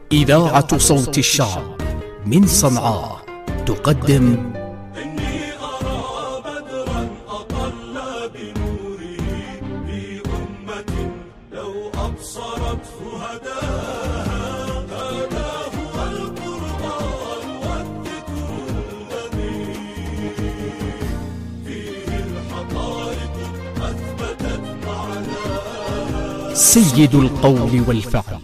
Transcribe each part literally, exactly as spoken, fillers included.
إذاعة صوت الشعب من صنعاء تقدم إني أرى بدرا أطل بنوره في أمة لو أبصرته هداها. هذا هو القرآن والذكر الذي فيه الحقائق أثبتت معناها. سيد القول والفعل،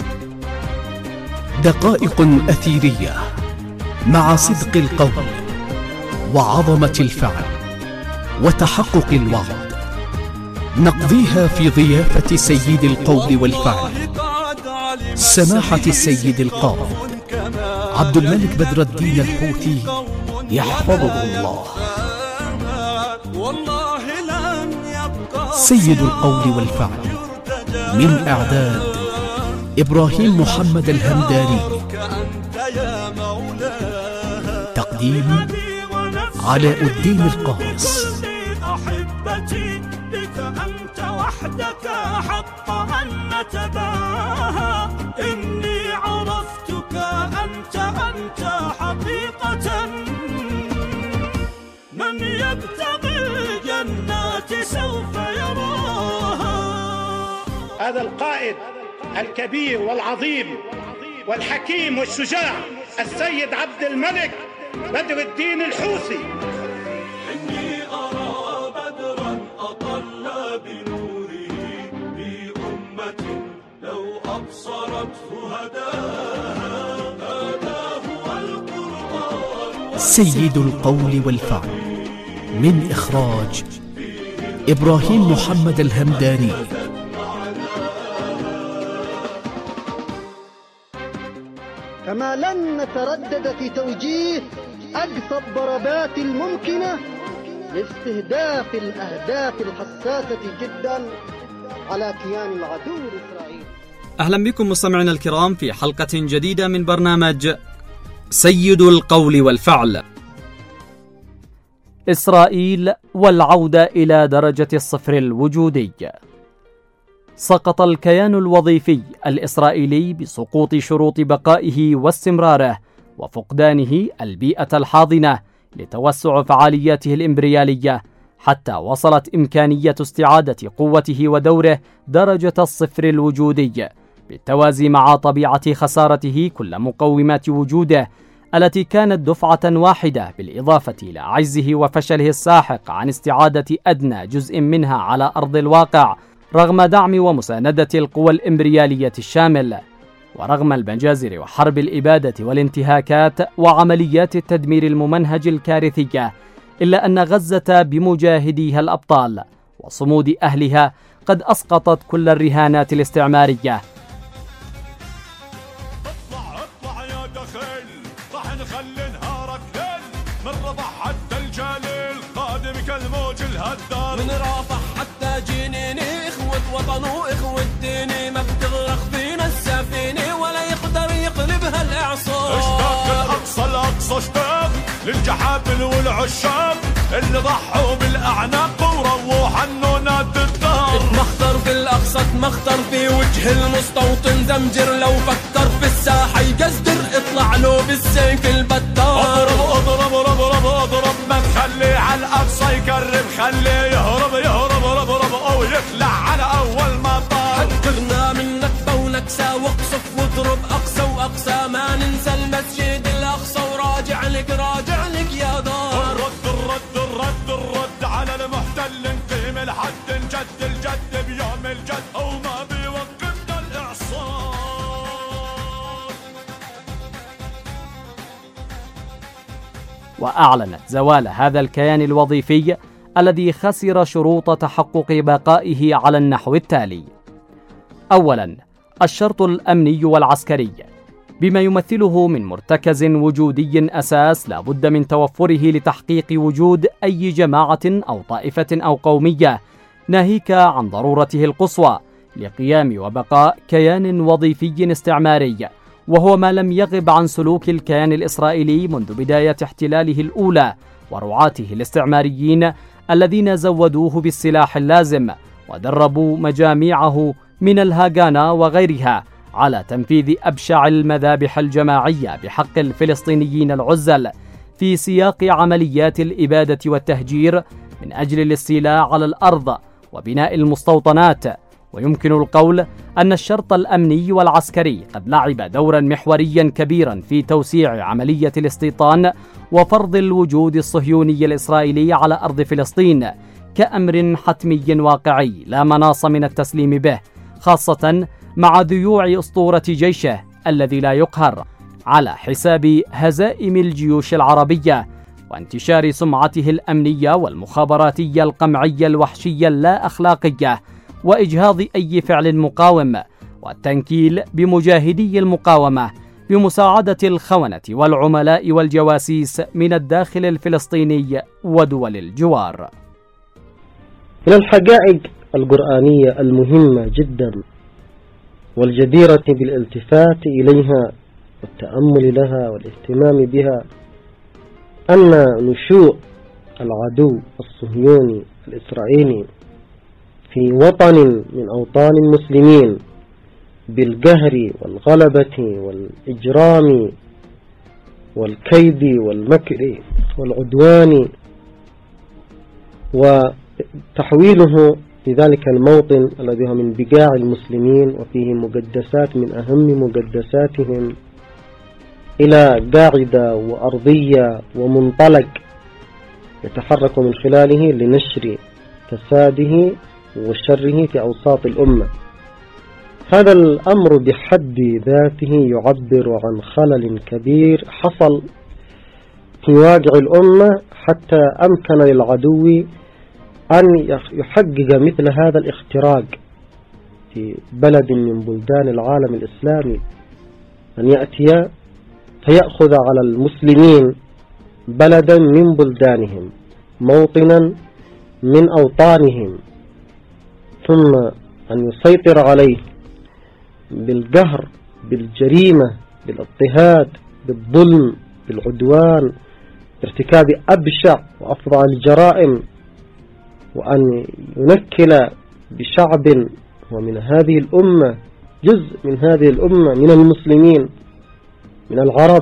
دقائق أثيرية مع صدق القول وعظمة الفعل وتحقق الوعد، نقضيها في ضيافة سيد القول والفعل سماحة السيد القاضي عبد الملك بدر الدين الحوثي يحفظه الله. سيد القول والفعل، من إعداد إبراهيم محمد الهمداني، تقديم علاء الدين القاص. أحبتي بك أنت وحدك حق أن نتباهى. إني عرفتك أنت أنت حقيقة. من يبتغي الجنات سوف يراها. هذا القائد الكبير والعظيم والحكيم والشجاع السيد عبد الملك بدر الدين الحوثي. إني أرى بدرا أطل بنوره في أمة لو أبصرته هداها. هذا هو القرآن سيد القول والفعل، من إخراج إبراهيم محمد الهمداني. كما لن نتردد في توجيه أقصى الضربات الممكنة لاستهداف الأهداف الحساسة جدا على كيان العدو الإسرائيلي. أهلا بكم مستمعينا الكرام في حلقة جديدة من برنامج سيد القول والفعل. إسرائيل والعودة إلى درجة الصفر الوجودي. سقط الكيان الوظيفي الإسرائيلي بسقوط شروط بقائه واستمراره وفقدانه البيئة الحاضنة لتوسع فعالياته الإمبريالية، حتى وصلت إمكانية استعادة قوته ودوره درجة الصفر الوجودي، بالتوازي مع طبيعة خسارته كل مقومات وجوده التي كانت دفعة واحدة، بالإضافة إلى عجزه وفشله الساحق عن استعادة أدنى جزء منها على أرض الواقع، رغم دعم ومساندة القوى الإمبريالية الشاملة، ورغم المجازر وحرب الإبادة والانتهاكات وعمليات التدمير الممنهج الكارثية، إلا أن غزة بمجاهديها الأبطال وصمود أهلها قد أسقطت كل الرهانات الاستعمارية. اطلع اطلع يا دخيل، راح نخلي نهارك ليل، من ربح حتى الجليل قادمك الموج الهدار، من رافح حتى جنيني إخوة وطن وإخوة ديني، ما بتغرق فينا السفينة ولا يقدر يقلبها الإعصار. اشتاق الأقصى الأقصى، اشتاق للجحافل والعشاق اللي ضحوا بالأعناق ورووا حنونات الدهر. اتمخطر في الأقصى، اتمخطر في وجه المستوطن زمجر، لو فكر في الساحة يقصدر اطلع له بالسيف البتار. اضرب اضرب اضرب اضرب، ما تخلي على الأقصى يقرب، خليه يهرب يهرب رب رب أو يطلع على أول مطار. حذرنا من نكبة ونكسة واقصف واضرب أقصى وأقصى، ما ننسى المسجد الأقصى وراجع لك راجع لك يا دار. الرد الرد الرد الرد على المحتل، نقيم الحد نجد الجد بيوم الجد وما بيوقفنا الإعصار. وأعلنت زوال هذا الكيان الوظيفي الذي خسر شروط تحقق بقائه على النحو التالي: أولا، الشرط الأمني والعسكري، بما يمثله من مرتكز وجودي أساس لا بد من توفره لتحقيق وجود أي جماعة أو طائفة أو قومية، ناهيك عن ضرورته القصوى لقيام وبقاء كيان وظيفي استعماري، وهو ما لم يغب عن سلوك الكيان الإسرائيلي منذ بداية احتلاله الأولى ورعاته الاستعماريين الذين زودوه بالسلاح اللازم ودربوا مجاميعه من الهاغانا وغيرها على تنفيذ أبشع المذابح الجماعية بحق الفلسطينيين العزل في سياق عمليات الإبادة والتهجير من أجل الاستيلاء على الأرض وبناء المستوطنات. ويمكن القول أن الشرط الأمني والعسكري قد لعب دورا محوريا كبيرا في توسيع عملية الاستيطان وفرض الوجود الصهيوني الإسرائيلي على أرض فلسطين كأمر حتمي واقعي لا مناص من التسليم به، خاصة مع ذيوع أسطورة جيشه الذي لا يقهر على حساب هزائم الجيوش العربية وانتشار سمعته الأمنية والمخابراتية القمعية الوحشية اللا أخلاقية وإجهاض أي فعل مقاوم والتنكيل بمجاهدي المقاومة بمساعدة الخونة والعملاء والجواسيس من الداخل الفلسطيني ودول الجوار. من الحقائق القرآنية المهمة جدا والجديرة بالالتفات إليها والتأمل لها والاهتمام بها أن نشوء العدو الصهيوني الإسرائيلي في وطن من أوطان المسلمين بالقهر والغلبة والإجرام والكيد والمكر والعدوان وتحويله في ذلك الموطن الذي هو من بقاع المسلمين وفيه مقدسات من أهم مقدساتهم إلى قاعدة وأرضية ومنطلق يتحرك من خلاله لنشر فساده وشره في أوساط الأمة. هذا الأمر بحد ذاته يعبر عن خلل كبير حصل في واقع الأمة حتى أمكن للعدو أن يحقق مثل هذا الاختراق في بلد من بلدان العالم الإسلامي، أن يأتي فيأخذ على المسلمين بلدا من بلدانهم، موطنا من أوطانهم، ثم أن يسيطر عليه بالقهر، بالجريمة، بالاضطهاد، بالظلم، بالعدوان، بارتكاب أبشع وأفظع الجرائم، وأن ينكل بشعب ومن هذه الأمة جزء من هذه الأمة من المسلمين من العرب،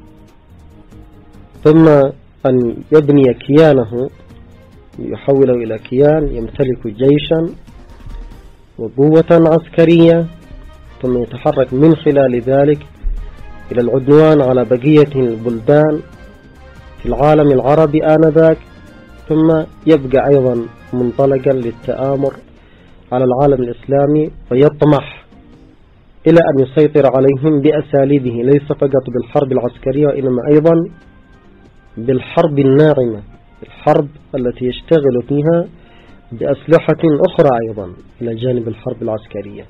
ثم أن يبني كيانه يحوله إلى كيان يمتلك جيشا وقوة عسكرية، ثم يتحرك من خلال ذلك إلى العدوان على بقية البلدان في العالم العربي آنذاك، ثم يبقى أيضا منطلقا للتآمر على العالم الإسلامي ويطمح إلى أن يسيطر عليهم بأساليبه، ليس فقط بالحرب العسكرية وإنما أيضا بالحرب الناعمة، الحرب التي يشتغل فيها بأسلحة أخرى أيضا إلى جانب الحرب العسكرية.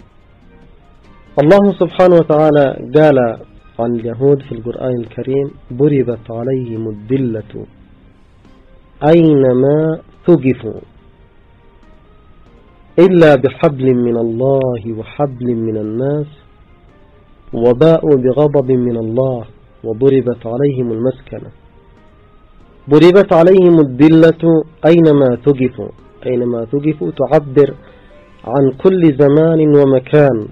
الله سبحانه وتعالى قال عن اليهود في القرآن الكريم: ضربت عليهم الذلة أينما ثقفوا إلا بحبل من الله وحبل من الناس وباءوا بغضب من الله وضربت عليهم المسكنة. ضربت عليهم الذلة أينما ثقفوا، أينما ثقفوا تعبر عن كل زمان ومكان،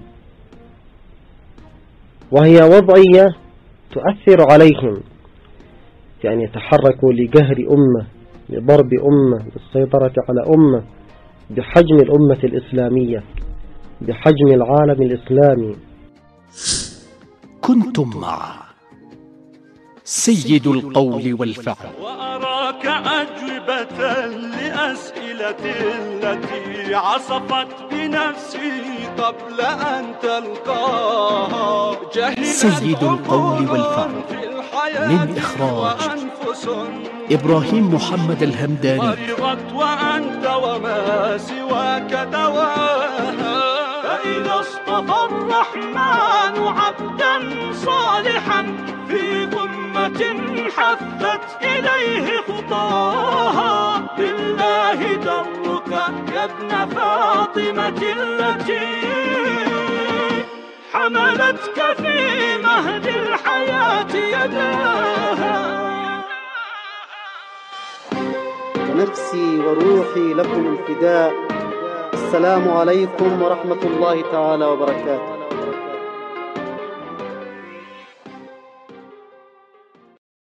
وهي وضعية تؤثر عليهم، يعني يتحركوا لقهر أمة، لضرب أمة، للسيطرة على أمة بحجم الأمة الإسلامية، بحجم العالم الإسلامي. كنتم مع سيد القول والفعل. وأراك أجوبة لأسئلتي التي عصفت بنفسي قبل أن تلقاها. سيد القول والفعل من إخراج إبراهيم محمد الهمداني. مرضت وأنت وما سواك دواها. فإذا اصطفى الرحمن عبدا صالحا في أمة حثت إليه خطاها، بالله درك يا ابن فاطمة التي حملتك في مهد الحياة يداها. نفسي وروحي لكم الفداء. السلام عليكم ورحمة الله تعالى وبركاته.